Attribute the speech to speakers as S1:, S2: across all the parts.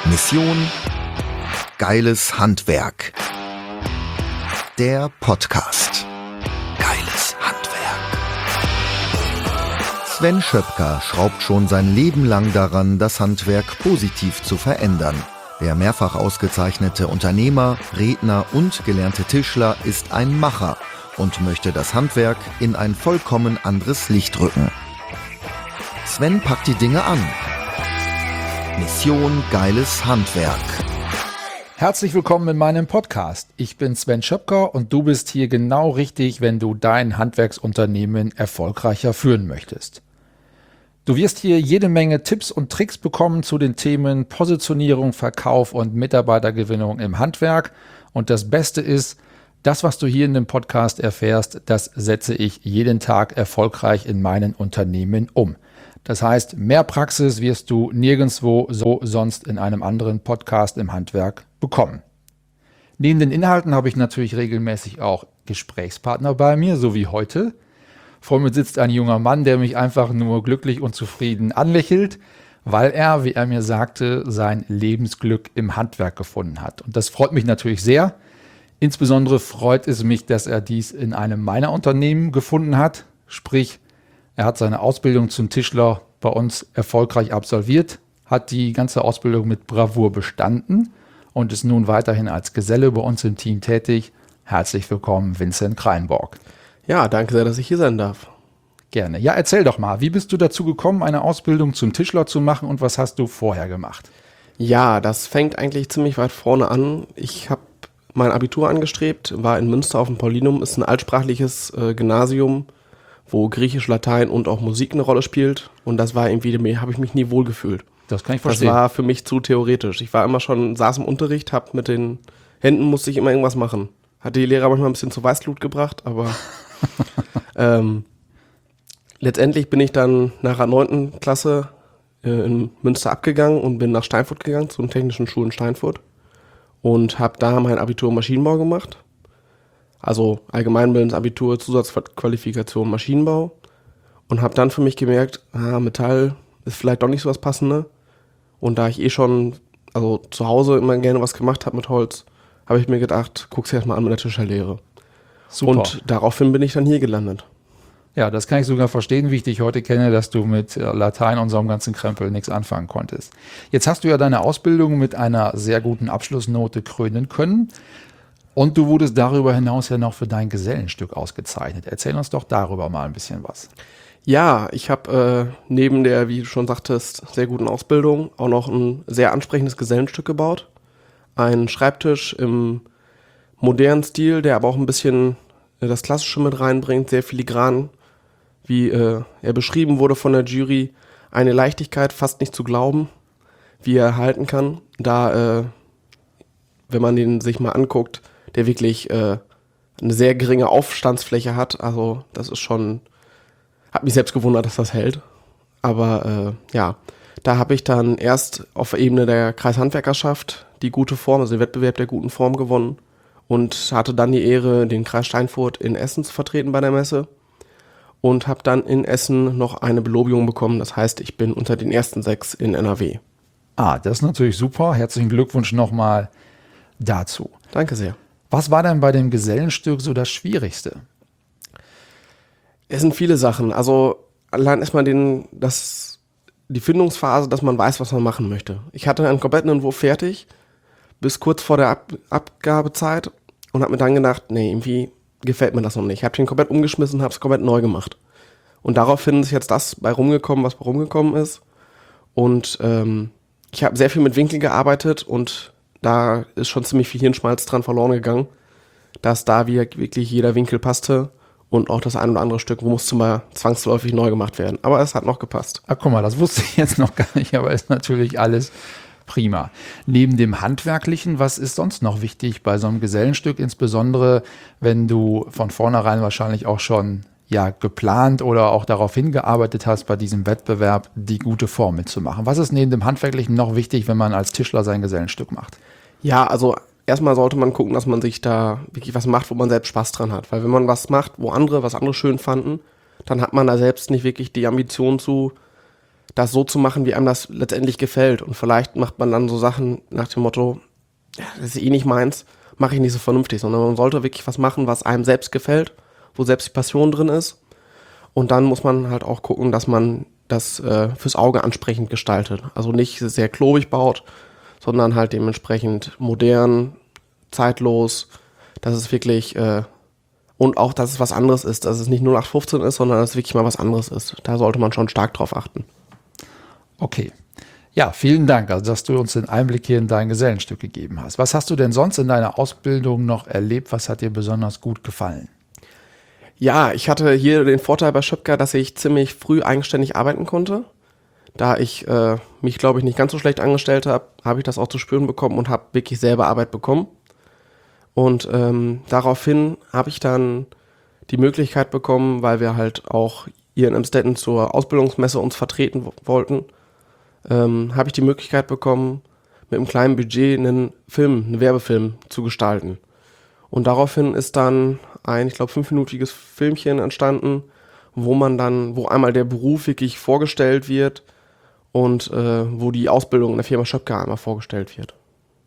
S1: Mission Geiles Handwerk. Der Podcast. Geiles Handwerk. Sven Schöpker schraubt schon sein Leben lang daran, das Handwerk positiv zu verändern. Der mehrfach ausgezeichnete Unternehmer, Redner und gelernte Tischler ist ein Macher und möchte das Handwerk in ein vollkommen anderes Licht rücken. Sven packt die Dinge an. Mission Geiles Handwerk.
S2: Herzlich willkommen in meinem Podcast. Ich bin Sven Schöpker und du bist hier genau richtig, wenn du dein Handwerksunternehmen erfolgreicher führen möchtest. Du wirst hier jede Menge Tipps und Tricks bekommen zu den Themen Positionierung, Verkauf und Mitarbeitergewinnung im Handwerk. Und das Beste ist, das, was du hier in dem Podcast erfährst, das setze ich jeden Tag erfolgreich in meinen Unternehmen um. Das heißt, mehr Praxis wirst du nirgendwo so sonst in einem anderen Podcast im Handwerk bekommen. Neben den Inhalten habe ich natürlich regelmäßig auch Gesprächspartner bei mir, so wie heute. Vor mir sitzt ein junger Mann, der mich einfach nur glücklich und zufrieden anlächelt, weil er, wie er mir sagte, sein Lebensglück im Handwerk gefunden hat. Und das freut mich natürlich sehr. Insbesondere freut es mich, dass er dies in einem meiner Unternehmen gefunden hat, sprich, er hat seine Ausbildung zum Tischler bei uns erfolgreich absolviert, hat die ganze Ausbildung mit Bravour bestanden und ist nun weiterhin als Geselle bei uns im Team tätig. Herzlich willkommen, Vincent Kreinborg.
S3: Ja, danke sehr, dass ich hier sein darf.
S2: Gerne. Ja, erzähl doch mal, wie bist du dazu gekommen, eine Ausbildung zum Tischler zu machen und was hast du vorher gemacht?
S3: Ja, das fängt eigentlich ziemlich weit vorne an. Ich habe mein Abitur angestrebt, war in Münster auf dem Paulinum, ist ein altsprachliches Gymnasium, wo Griechisch, Latein und auch Musik eine Rolle spielt. Und das war irgendwie, habe ich mich nie wohlgefühlt.
S2: Das kann ich verstehen.
S3: Das war für mich zu theoretisch. Ich war immer schon, saß im Unterricht, habe mit den Händen, musste ich immer irgendwas machen. Hat die Lehrer manchmal ein bisschen zu Weißglut gebracht, aber letztendlich bin ich dann nach der 9. Klasse in Münster abgegangen und bin nach Steinfurt gegangen, zu den Technischen Schulen Steinfurt. Und habe da mein Abitur Maschinenbau gemacht. Also allgemeinbildendes Abitur, Zusatzqualifikation Maschinenbau. Und habe dann für mich gemerkt, Metall ist vielleicht doch nicht so was Passendes. Und da ich schon, also zu Hause immer gerne was gemacht habe mit Holz, habe ich mir gedacht, guck's dir erstmal an mit der Tischlerlehre.
S2: Super.
S3: Und daraufhin bin ich dann hier gelandet.
S2: Ja, das kann ich sogar verstehen, wie ich dich heute kenne, dass du mit Latein und so einem ganzen Krempel nichts anfangen konntest. Jetzt hast du ja deine Ausbildung mit einer sehr guten Abschlussnote krönen können. Und du wurdest darüber hinaus ja noch für dein Gesellenstück ausgezeichnet. Erzähl uns doch darüber mal ein bisschen was.
S3: Ja, ich habe neben der, wie du schon sagtest, sehr guten Ausbildung auch noch ein sehr ansprechendes Gesellenstück gebaut. Ein Schreibtisch im modernen Stil, der aber auch ein bisschen das Klassische mit reinbringt, sehr filigran, wie er beschrieben wurde von der Jury. Eine Leichtigkeit, fast nicht zu glauben, wie er halten kann. Da, wenn man den sich mal anguckt, der wirklich eine sehr geringe Aufstandsfläche hat. Also das ist schon, hat mich selbst gewundert, dass das hält. Aber da habe ich dann erst auf der Ebene der Kreishandwerkerschaft die gute Form, also den Wettbewerb der guten Form gewonnen und hatte dann die Ehre, den Kreis Steinfurt in Essen zu vertreten bei der Messe und habe dann in Essen noch eine Belobigung bekommen. Das heißt, ich bin unter den ersten 6 in NRW.
S2: Das ist natürlich super. Herzlichen Glückwunsch nochmal dazu.
S3: Danke sehr.
S2: Was war denn bei dem Gesellenstück so das Schwierigste?
S3: Es sind viele Sachen. Also allein erstmal die Findungsphase, dass man weiß, was man machen möchte. Ich hatte einen kompletten Entwurf fertig, bis kurz vor der Abgabezeit und habe mir dann gedacht, nee, irgendwie gefällt mir das noch nicht. Ich habe den komplett umgeschmissen, habe es komplett neu gemacht. Und daraufhin ist jetzt das bei rumgekommen, was bei rumgekommen ist. Und ich habe sehr viel mit Winkel gearbeitet und da ist schon ziemlich viel Hirnschmalz dran verloren gegangen, dass da wirklich jeder Winkel passte und auch das ein oder andere Stück musste mal zwangsläufig neu gemacht werden. Aber es hat noch gepasst.
S2: Guck mal, das wusste ich jetzt noch gar nicht, aber ist natürlich alles prima. Neben dem Handwerklichen, was ist sonst noch wichtig bei so einem Gesellenstück, insbesondere wenn du von vornherein wahrscheinlich auch schon geplant oder auch darauf hingearbeitet hast, bei diesem Wettbewerb die gute Form mitzumachen? Was ist neben dem Handwerklichen noch wichtig, wenn man als Tischler sein Gesellenstück macht?
S3: Ja, also erstmal sollte man gucken, dass man sich da wirklich was macht, wo man selbst Spaß dran hat. Weil wenn man was macht, was andere schön fanden, dann hat man da selbst nicht wirklich die Ambition zu, das so zu machen, wie einem das letztendlich gefällt. Und vielleicht macht man dann so Sachen nach dem Motto, ja, das ist eh nicht meins, mache ich nicht so vernünftig, sondern man sollte wirklich was machen, was einem selbst gefällt, wo selbst die Passion drin ist. Und dann muss man halt auch gucken, dass man das fürs Auge ansprechend gestaltet. Also nicht sehr klobig baut, sondern halt dementsprechend modern, zeitlos, dass es wirklich und auch, dass es was anderes ist, dass es nicht 0815 ist, sondern dass es wirklich mal was anderes ist. Da sollte man schon stark drauf achten.
S2: Okay. Ja, vielen Dank, also dass du uns den Einblick hier in dein Gesellenstück gegeben hast. Was hast du denn sonst in deiner Ausbildung noch erlebt? Was hat dir besonders gut gefallen?
S3: Ja, ich hatte hier den Vorteil bei Schöpker, dass ich ziemlich früh eigenständig arbeiten konnte. Da ich mich, glaube ich, nicht ganz so schlecht angestellt habe, habe ich das auch zu spüren bekommen und habe wirklich selber Arbeit bekommen. Und daraufhin habe ich dann die Möglichkeit bekommen, weil wir halt auch hier in Emstetten zur Ausbildungsmesse uns vertreten wollten, habe ich die Möglichkeit bekommen, mit einem kleinen Budget einen Werbefilm zu gestalten. Und daraufhin ist dann ein, ich glaube, 5-minütiges Filmchen entstanden, wo einmal der Beruf wirklich vorgestellt wird und wo die Ausbildung in der Firma Schöpker einmal vorgestellt wird.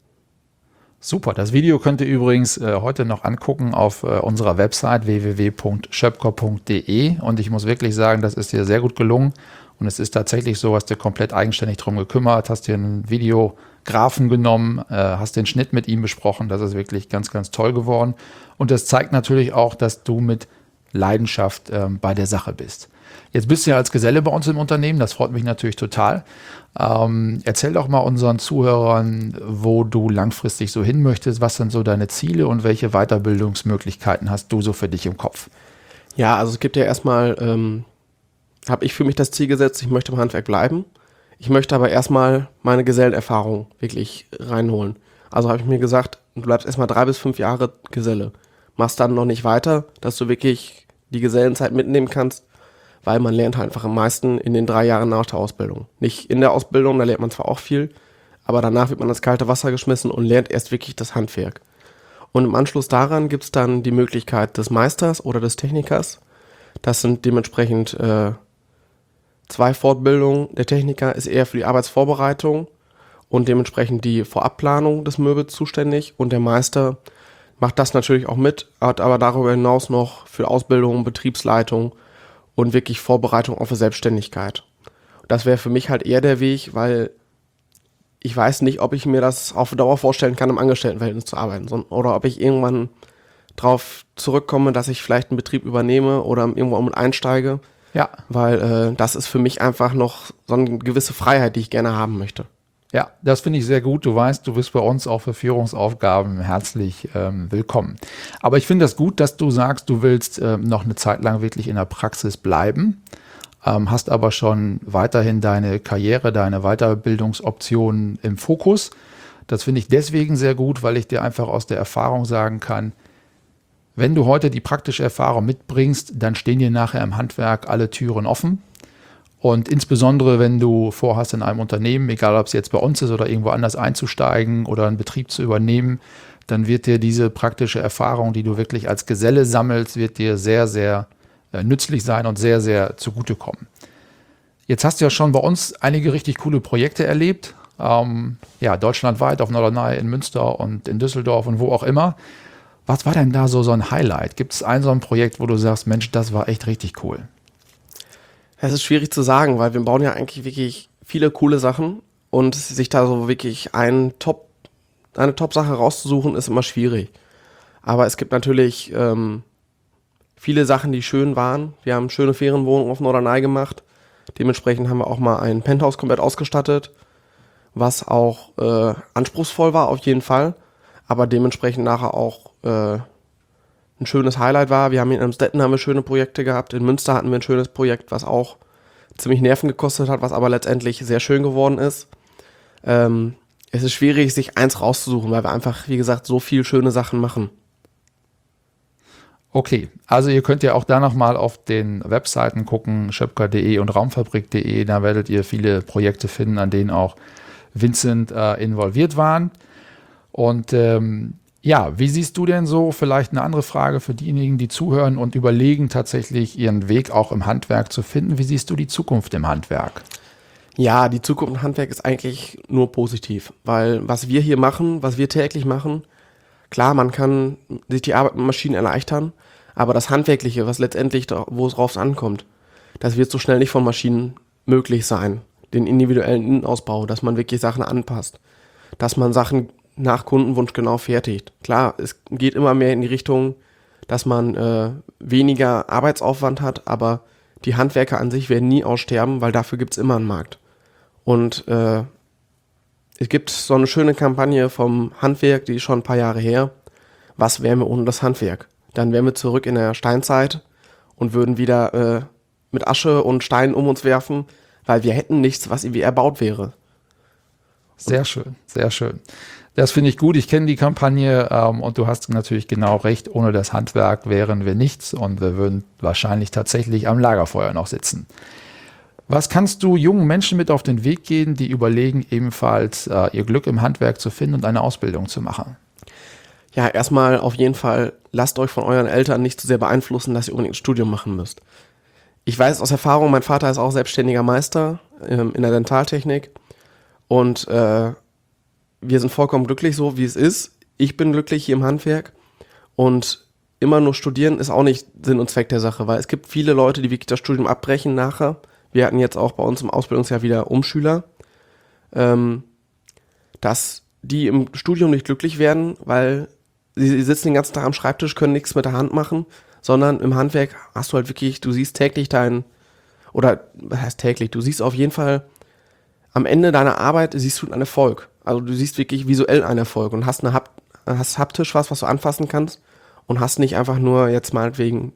S2: Super, das Video könnt ihr übrigens heute noch angucken auf unserer Website www.schöpker.de und ich muss wirklich sagen, das ist dir sehr gut gelungen und es ist tatsächlich so, hast dir komplett eigenständig drum gekümmert, hast dir einen Videografen genommen, hast den Schnitt mit ihm besprochen, das ist wirklich ganz, ganz toll geworden und das zeigt natürlich auch, dass du mit Leidenschaft bei der Sache bist. Jetzt bist du ja als Geselle bei uns im Unternehmen, das freut mich natürlich total. Erzähl doch mal unseren Zuhörern, wo du langfristig so hin möchtest, was sind so deine Ziele und welche Weiterbildungsmöglichkeiten hast du so für dich im Kopf?
S3: Ja, also es gibt ja erstmal, habe ich für mich das Ziel gesetzt, ich möchte im Handwerk bleiben. Ich möchte aber erstmal meine Gesellenerfahrung wirklich reinholen. Also habe ich mir gesagt, du bleibst erstmal 3 bis 5 Jahre Geselle. Machst dann noch nicht weiter, dass du wirklich die Gesellenzeit mitnehmen kannst, weil man lernt halt einfach am meisten in den 3 Jahren nach der Ausbildung. Nicht in der Ausbildung, da lernt man zwar auch viel, aber danach wird man ins kalte Wasser geschmissen und lernt erst wirklich das Handwerk. Und im Anschluss daran gibt es dann die Möglichkeit des Meisters oder des Technikers. Das sind dementsprechend 2 Fortbildungen. Der Techniker ist eher für die Arbeitsvorbereitung und dementsprechend die Vorabplanung des Möbels zuständig. Und der Meister macht das natürlich auch mit, hat aber darüber hinaus noch für Ausbildung, Betriebsleitung und wirklich Vorbereitung auf eine Selbstständigkeit. Das wäre für mich halt eher der Weg, weil ich weiß nicht, ob ich mir das auf Dauer vorstellen kann, im Angestelltenverhältnis zu arbeiten, oder ob ich irgendwann drauf zurückkomme, dass ich vielleicht einen Betrieb übernehme oder irgendwo mit einsteige.
S2: Ja.
S3: Weil das ist für mich einfach noch so eine gewisse Freiheit, die ich gerne haben möchte.
S2: Ja, das finde ich sehr gut. Du weißt, du bist bei uns auch für Führungsaufgaben herzlich willkommen. Aber ich finde das gut, dass du sagst, du willst noch eine Zeit lang wirklich in der Praxis bleiben, hast aber schon weiterhin deine Karriere, deine Weiterbildungsoptionen im Fokus. Das finde ich deswegen sehr gut, weil ich dir einfach aus der Erfahrung sagen kann, wenn du heute die praktische Erfahrung mitbringst, dann stehen dir nachher im Handwerk alle Türen offen. Und insbesondere, wenn du vorhast, in einem Unternehmen, egal ob es jetzt bei uns ist oder irgendwo anders einzusteigen oder einen Betrieb zu übernehmen, dann wird dir diese praktische Erfahrung, die du wirklich als Geselle sammelst, wird dir sehr, sehr nützlich sein und sehr, sehr zugutekommen. Jetzt hast du ja schon bei uns einige richtig coole Projekte erlebt. Deutschlandweit, auf Norderney, in Münster und in Düsseldorf und wo auch immer. Was war denn da so ein Highlight? Gibt es so ein Projekt, wo du sagst, Mensch, das war echt richtig cool?
S3: Es ist schwierig zu sagen, weil wir bauen ja eigentlich wirklich viele coole Sachen und sich da so wirklich eine Top-Sache rauszusuchen, ist immer schwierig. Aber es gibt natürlich viele Sachen, die schön waren. Wir haben schöne Ferienwohnungen auf Norderney gemacht. Dementsprechend haben wir auch mal ein Penthouse komplett ausgestattet, was auch anspruchsvoll war auf jeden Fall, aber dementsprechend nachher auch ein schönes Highlight war. Wir haben in Emstetten schöne Projekte gehabt, in Münster hatten wir ein schönes Projekt, was auch ziemlich Nerven gekostet hat, was aber letztendlich sehr schön geworden ist. Es ist schwierig, sich eins rauszusuchen, weil wir einfach, wie gesagt, so viel schöne Sachen machen.
S2: Okay, also ihr könnt ja auch da nochmal auf den Webseiten gucken, schöpker.de und raumfabrik.de, da werdet ihr viele Projekte finden, an denen auch Vincent involviert waren. Und wie siehst du denn so, vielleicht eine andere Frage für diejenigen, die zuhören und überlegen, tatsächlich ihren Weg auch im Handwerk zu finden. Wie siehst du die Zukunft im Handwerk?
S3: Ja, die Zukunft im Handwerk ist eigentlich nur positiv, weil was wir hier machen, was wir täglich machen, klar, man kann sich die Arbeit mit Maschinen erleichtern, aber das Handwerkliche, was letztendlich, wo es drauf ankommt, das wird so schnell nicht von Maschinen möglich sein. Den individuellen Innenausbau, dass man wirklich Sachen anpasst, dass man Sachen nach Kundenwunsch genau fertigt. Klar, es geht immer mehr in die Richtung, dass man weniger Arbeitsaufwand hat, aber die Handwerker an sich werden nie aussterben, weil dafür gibt es immer einen Markt. Und es gibt so eine schöne Kampagne vom Handwerk, die ist schon ein paar Jahre her. Was wären wir ohne das Handwerk? Dann wären wir zurück in der Steinzeit und würden wieder mit Asche und Steinen um uns werfen, weil wir hätten nichts, was irgendwie erbaut wäre.
S2: Sehr schön, sehr schön. Das finde ich gut. Ich kenne die Kampagne und du hast natürlich genau recht. Ohne das Handwerk wären wir nichts und wir würden wahrscheinlich tatsächlich am Lagerfeuer noch sitzen. Was kannst du jungen Menschen mit auf den Weg gehen, die überlegen, ebenfalls ihr Glück im Handwerk zu finden und eine Ausbildung zu machen?
S3: Ja, erstmal auf jeden Fall, lasst euch von euren Eltern nicht zu sehr beeinflussen, dass ihr unbedingt ein Studium machen müsst. Ich weiß aus Erfahrung, mein Vater ist auch selbstständiger Meister in der Dentaltechnik und wir sind vollkommen glücklich so, wie es ist. Ich bin glücklich hier im Handwerk und immer nur studieren ist auch nicht Sinn und Zweck der Sache, weil es gibt viele Leute, die wirklich das Studium abbrechen nachher. Wir hatten jetzt auch bei uns im Ausbildungsjahr wieder Umschüler, dass die im Studium nicht glücklich werden, weil sie sitzen den ganzen Tag am Schreibtisch, können nichts mit der Hand machen, sondern im Handwerk hast du halt wirklich, du siehst täglich was heißt täglich, du siehst auf jeden Fall am Ende deiner Arbeit siehst du einen Erfolg. Also du siehst wirklich visuell einen Erfolg und hast haptisch was du anfassen kannst und hast nicht einfach nur jetzt meinetwegen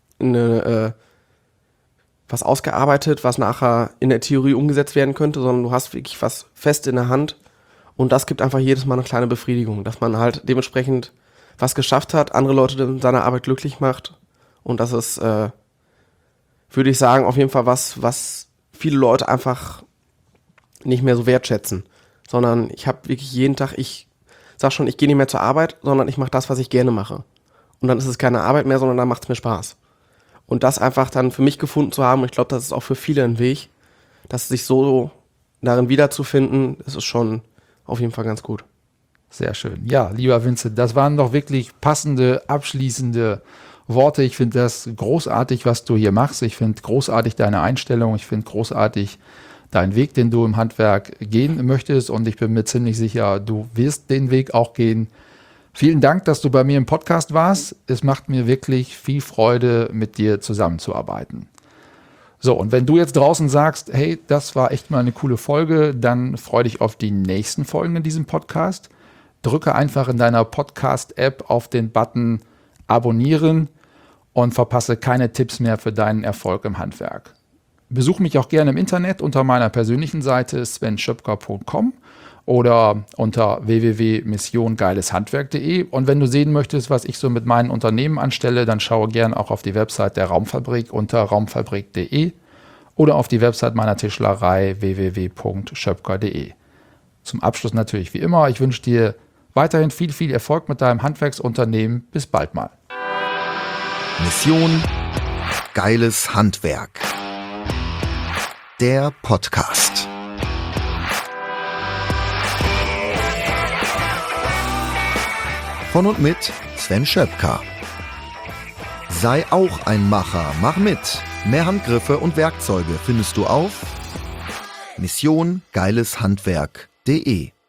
S3: was ausgearbeitet, was nachher in der Theorie umgesetzt werden könnte, sondern du hast wirklich was fest in der Hand und das gibt einfach jedes Mal eine kleine Befriedigung, dass man halt dementsprechend was geschafft hat, andere Leute in seiner Arbeit glücklich macht und das ist, würde ich sagen, auf jeden Fall was viele Leute einfach nicht mehr so wertschätzen, sondern ich habe wirklich jeden Tag, ich sag schon, ich gehe nicht mehr zur Arbeit, sondern ich mache das, was ich gerne mache. Und dann ist es keine Arbeit mehr, sondern dann macht es mir Spaß. Und das einfach dann für mich gefunden zu haben, ich glaube, das ist auch für viele ein Weg, dass sich so darin wiederzufinden, das ist schon auf jeden Fall ganz gut.
S2: Sehr schön. Ja, lieber Vincent, das waren doch wirklich passende, abschließende Worte. Ich finde das großartig, was du hier machst. Ich finde großartig deine Einstellung. Ich finde großartig deinen Weg, den du im Handwerk gehen möchtest. Und ich bin mir ziemlich sicher, du wirst den Weg auch gehen. Vielen Dank, dass du bei mir im Podcast warst. Es macht mir wirklich viel Freude, mit dir zusammenzuarbeiten. So, und wenn du jetzt draußen sagst, hey, das war echt mal eine coole Folge, dann freu dich auf die nächsten Folgen in diesem Podcast. Drücke einfach in deiner Podcast-App auf den Button Abonnieren und verpasse keine Tipps mehr für deinen Erfolg im Handwerk. Besuch mich auch gerne im Internet unter meiner persönlichen Seite svenschöpker.com oder unter www.missiongeileshandwerk.de. Und wenn du sehen möchtest, was ich so mit meinen Unternehmen anstelle, dann schaue gerne auch auf die Website der Raumfabrik unter raumfabrik.de oder auf die Website meiner Tischlerei www.schöpker.de. Zum Abschluss natürlich wie immer, ich wünsche dir weiterhin viel, viel Erfolg mit deinem Handwerksunternehmen. Bis bald mal.
S1: Mission Geiles Handwerk. Der Podcast. Von und mit Sven Schöpker. Sei auch ein Macher, mach mit. Mehr Handgriffe und Werkzeuge findest du auf missiongeileshandwerk.de.